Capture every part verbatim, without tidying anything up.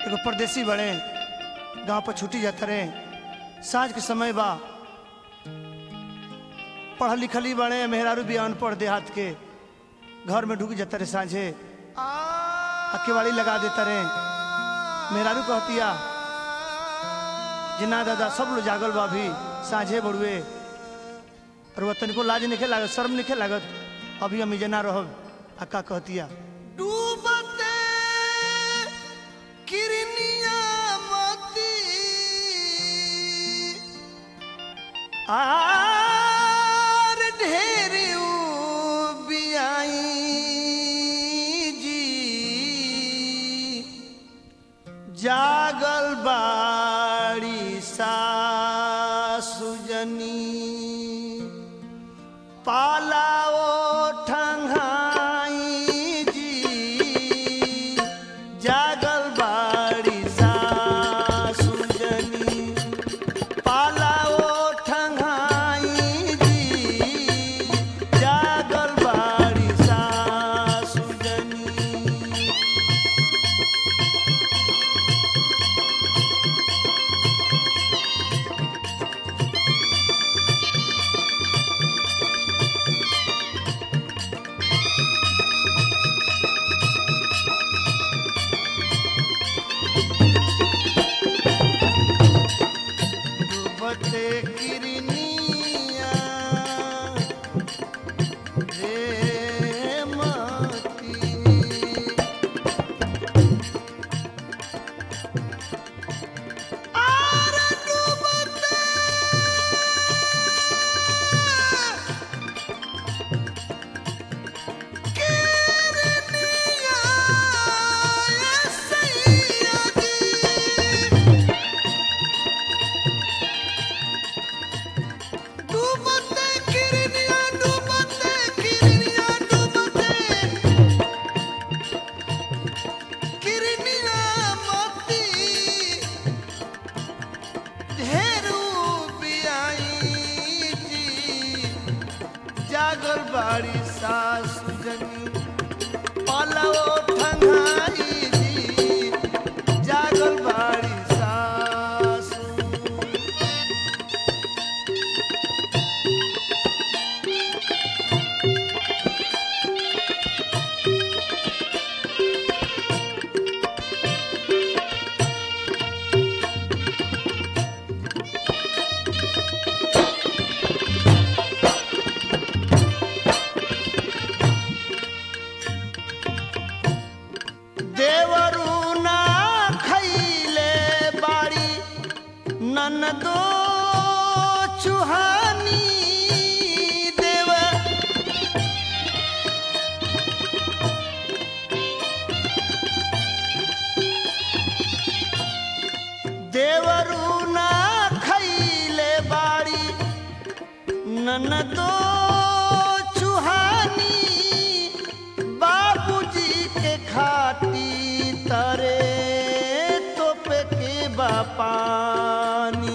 एगो परदेसी बड़े गांव पर छुट्टी जाता रहे। साँझ के समय बा, पढ़ल लिखली बड़े, मेहरारू भी अनपढ़ देहात के घर में ढुक जाता रहे। साँझे अकेवाड़ी लगा देता रहे। मेहरारू कहतिया जिना दादा सब लोग जागल बा, भी साँझे बड़ुए और वह तनिको लाज नहीं लागत, शर्म नहीं लागत, अभी हम जना रह। अक्का कहतिया डूबते किरनिया मोती आर ढेर बियाई जी जागल बाड़ी सासु जनी पालाओ ठंगाई जी जागल बाड़ी सासु जनी पालाओ ठंगाई जी जागल बाड़ी सासु जनी। डूबते किरनिया रे मती आर डूबते किरनिया सैया जी डूबते किरनिया डूबते किरनिया डूबते किरनिया मोती ढेरू बियाई जी जागल बाड़ी सासु जनी पालाओ ठंगाई जी जागल बाड़ी सासु। देवरू ना खैले बाड़ी ननदो चुहानी देव देवरू ना खैले बाड़ी ननदो चुहानी बाबूजी के खाती तरे तोपे के बापानी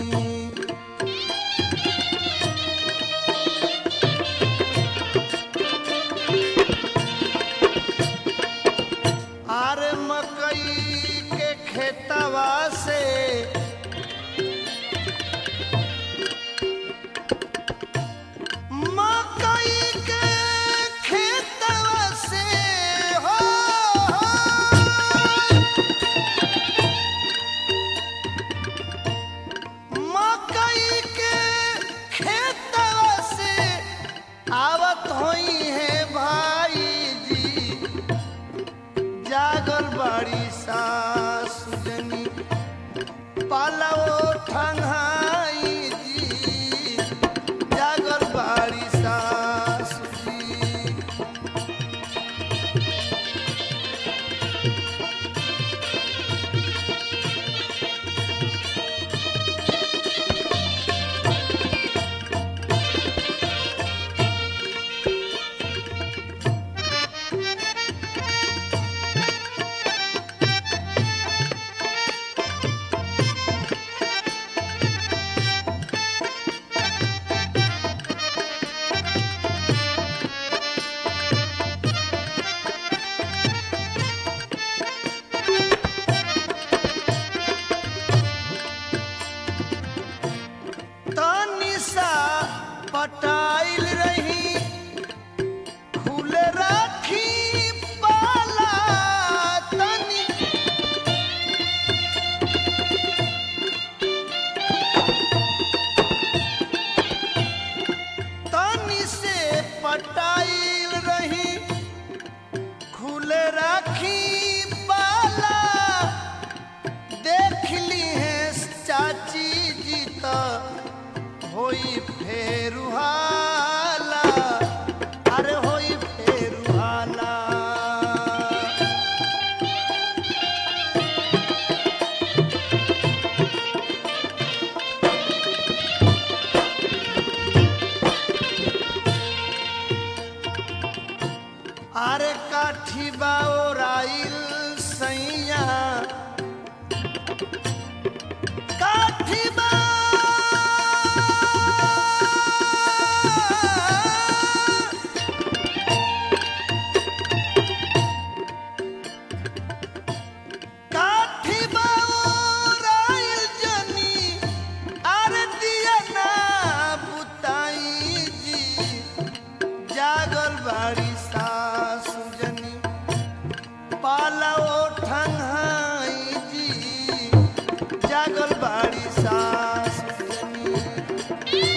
आर मकई के खेतवा से मकई के खेतवा से हो मकई के खेतवा से आवत होई है भाई जी जागल बाड़ी सासु जनी पालाओ ठंगाई जी जागल बाड़ी सासु जी। काठी बाओराइल सैया काठी बा काठी बाओराइल जनी आरतिया ना बुताई जी जागल बाड़ी सासु जनी पालाओ ठंगाई जी जागल बाड़ी सासु जनी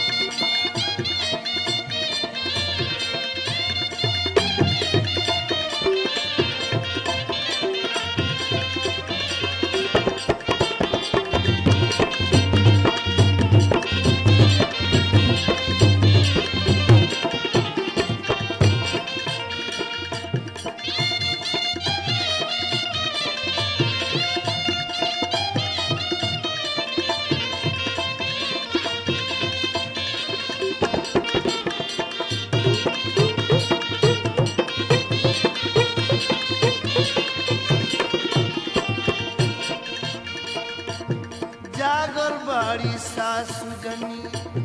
जागल बाड़ी सासु जनी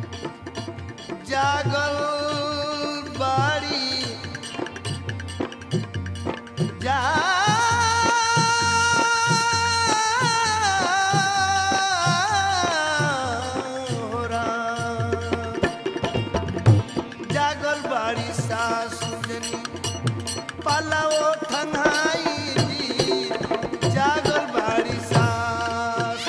जागल बाड़ी जा जागल बाड़ी सासु जनी पालाओ ठंगाई जी जागल बाड़ी सासु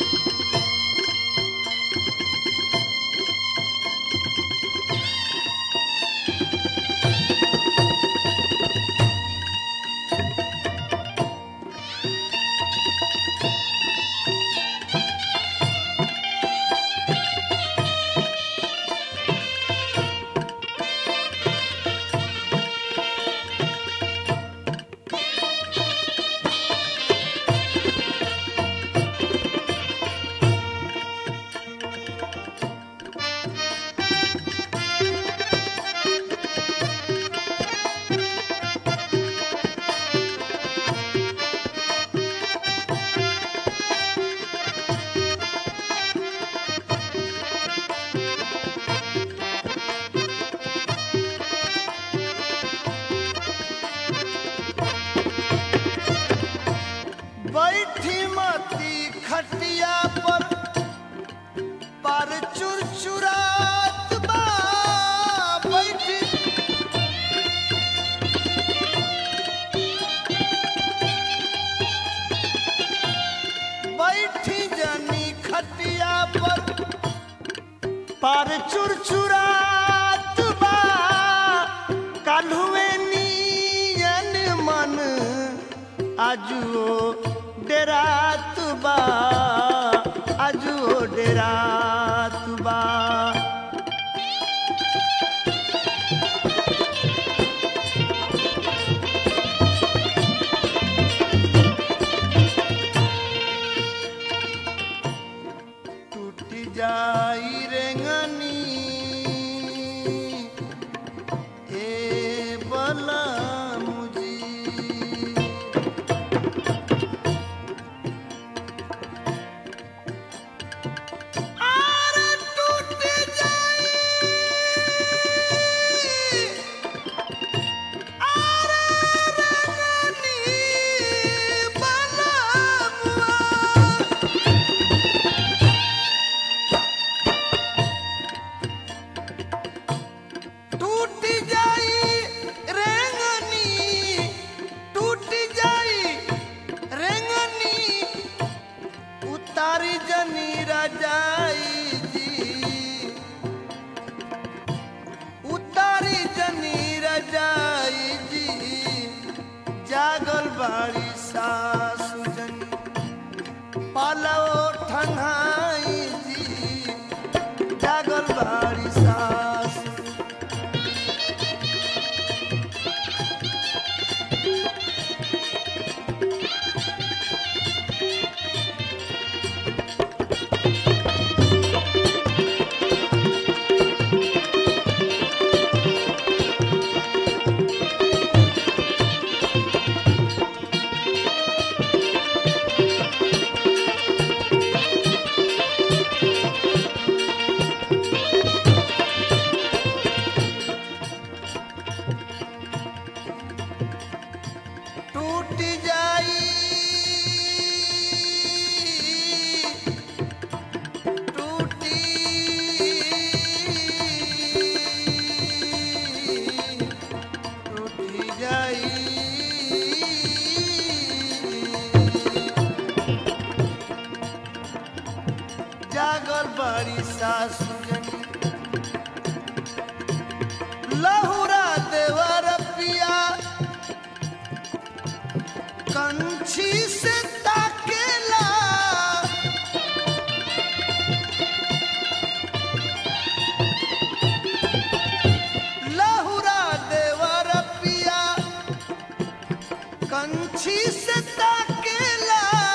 बैठी मती खटिया पर पर चुरचुरात बा बैठी बैठी जनी खटिया पर पर चुरचुरात बा काल्हुए नियन मन आजुओ डेरात बा आजुओ डेरात बा टूटी जाई रेंगनी ए बला मुजी जागल बाड़ी सासु जनी पालाओ ठंगाई जी जागल बाड़ी सासु जाई टूटी टूटी जाई जागल बड़ी सासु जनी लहुरा देवर पिया कंछी से ताकेला लहुरा देवर पिया कंछी से ताकेला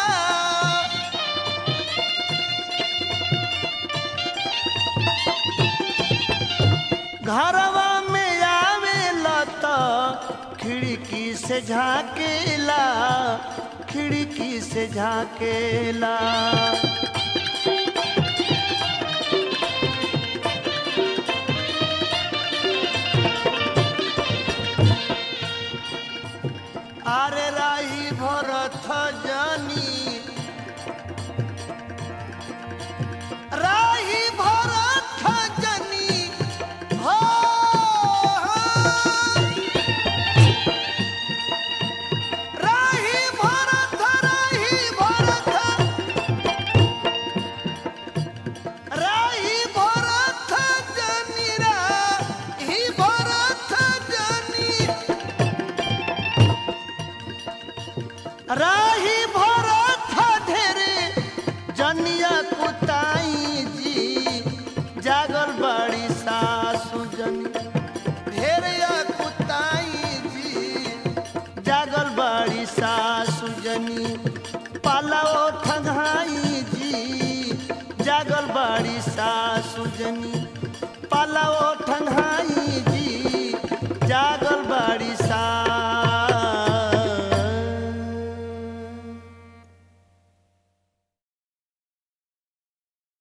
घरवा में आवेला त खिड़की से झाकेला खिड़की से झाकेला अरे राही भरत जानी राही भरत जानी हो राही भरत राही भरत राही भरत जानी राही भरत जानी राही भरत ढेरे जनिया कुताई जी जागल बड़ी सासु जनी ढेरिया कुताई जी जागल बड़ी सासु जनी पालाओ ठंगाई जी जागल बड़ी सासु जनी पालाओ